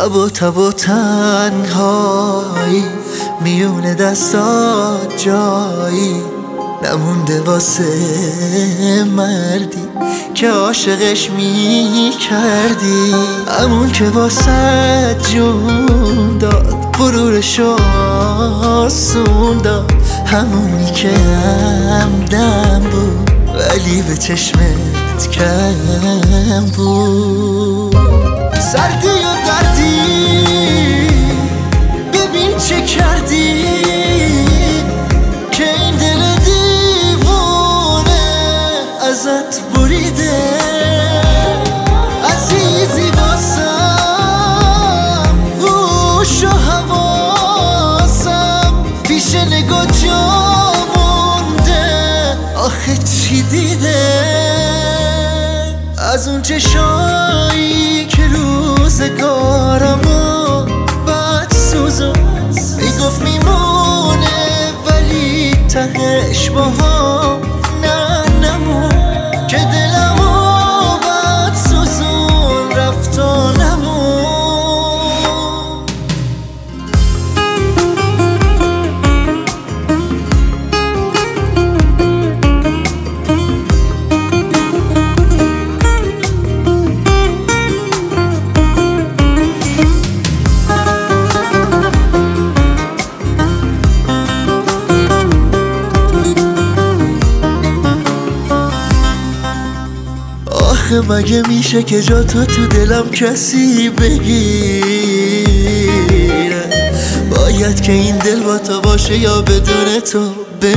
تب و تنهایی میونه دستات جایی نمونده واسه مردی که عاشقش میکردی، همون که واسه جون داد غرورشو آسون داد، همونی که همدم بود ولی به چشمت کم بود. سردی و دردی ببین چه کردی که این دل دیوونه ازت بریده. عزیزی واسم هوش و حواسم پیش نگاه جا مونده، آخه چی دیده از اون چشایی که روزگارمو بد سوزون میگفت میمونه ولی تهش با هم نه نمون، که دلمو بد سوزون رفت و نمون. مگه میشه که جا تو دلم کسی بگیره؟ باید که این دل با تو باشه یا بدون تو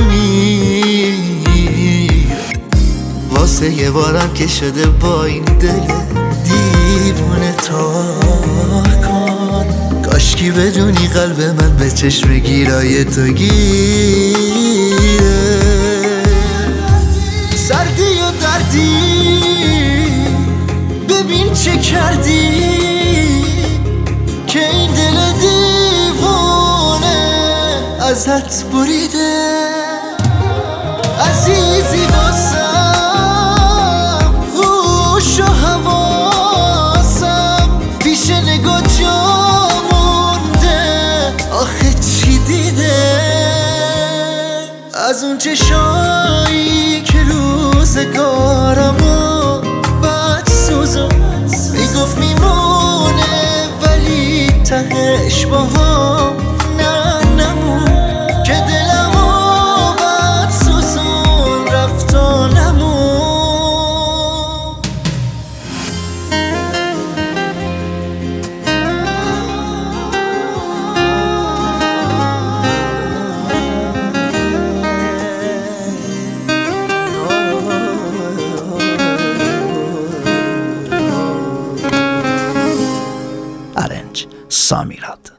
بمیره. واسه یه بارم که شده با این دل دیوونه تا کن، کاشکی بدونی قلب من به چشم گیرای تو گیره. سردی و دردی ببین چه کردی که این دل دیوونه ازت بریده. عزیزی واسم هوش و حواسم پیش نگاه جا مونده، آخه چی دیده از اون چشایی که روزگارمو بد سوزون میگفت میمونه ولی تهش با هم نه نمون، که دلمو بد سوزون رفت و نمون. Arenç Samirad.